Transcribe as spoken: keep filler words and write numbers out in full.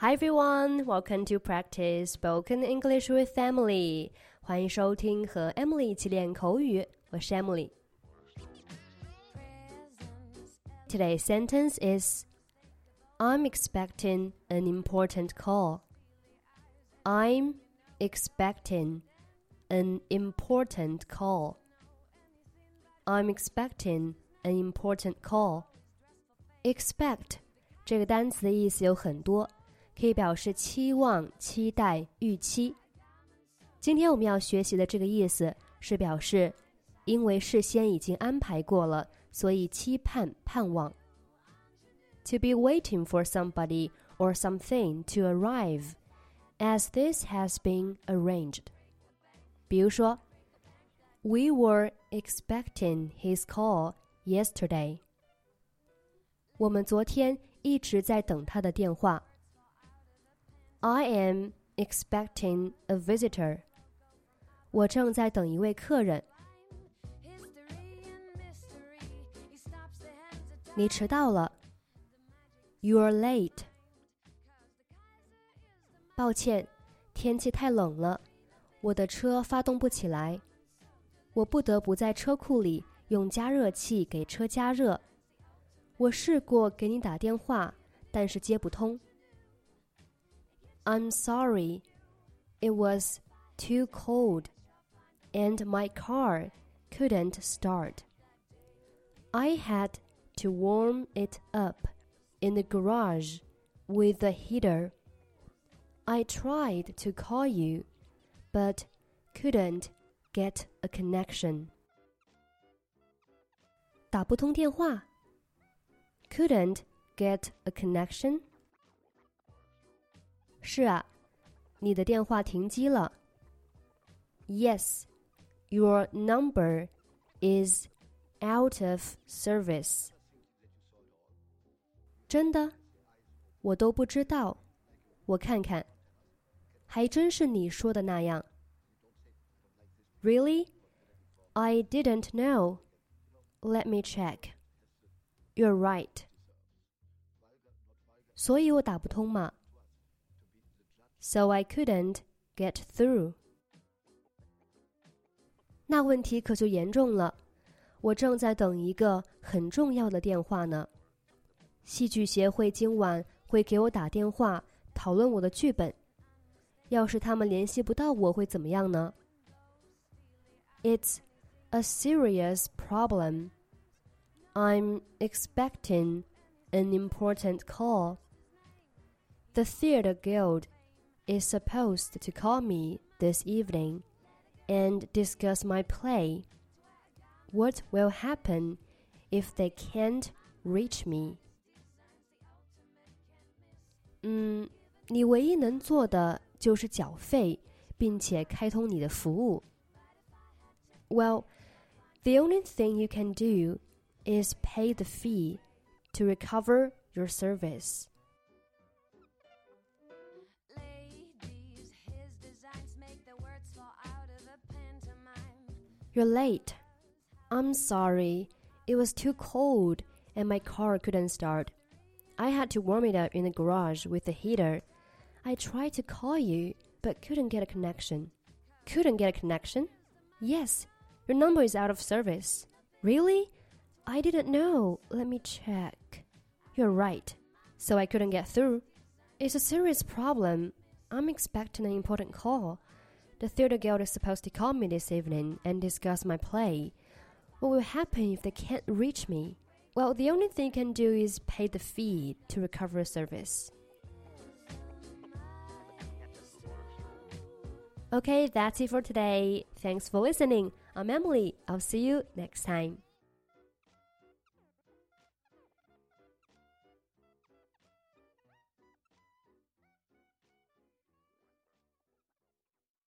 Hi everyone, welcome to practice spoken English with Emily. 欢迎收听和 Emily 一起练口语，我是 Emily. Today's sentence is I'm expecting an important call. I'm expecting an important call. I'm expecting an important call. Expect 这个单词的意思有很多，可以表示期望、期待、预期。今天我们要学习的这个意思是表示因为事先已经安排过了，所以期盼、盼望。To be waiting for somebody or something to arrive, as this has been arranged. 比如说 We were expecting his call yesterday. 我们昨天一直在等他的电话。I am expecting a visitor. 我正在等一位客人。你迟到了。You're late. 抱歉，天气太冷了，我的车发动不起来。我不得不在车库里用加热器给车加热。我试过给你打电话，但是接不通。I'm sorry, it was too cold, and my car couldn't start. I had to warm it up in the garage with the heater. I tried to call you, but couldn't get a connection. 打不通电话。Couldn't get a connection? 是啊，你的电话停机了。Yes, your number is out of service. 真的？我都不知道。我看看。还真是你说的那样。Really? I didn't know. Let me check. You're right. 所以我打不通嘛。So I couldn't get through. 那问题可就严重了，我正在等一个很重要的电话呢。戏剧协会今晚会给我打电话讨论我的剧本，要是他们联系不到我会怎么样呢？ It's a serious problem. I'm expecting an important call. The Theatre Guild is supposed to call me this evening and discuss my play. What will happen if they can't reach me? 嗯，你唯一能做的就是缴费，并且开通你的服务。Well, the only thing you can do is pay the fee to recover your service. You're late. I'm sorry. It was too cold and my car couldn't start. I had to warm it up in the garage with the heater. I tried to call you, but couldn't get a connection. Couldn't get a connection? Yes, your number is out of service. Really? I didn't know. Let me check. You're right. So I couldn't get through. It's a serious problem. I'm expecting an important call. The Theatre Guild is supposed to call me this evening and discuss my play. What will happen if they can't reach me? Well, the only thing you can do is pay the fee to recover a service. Okay, that's it for today. Thanks for listening. I'm Emily. I'll see you next time.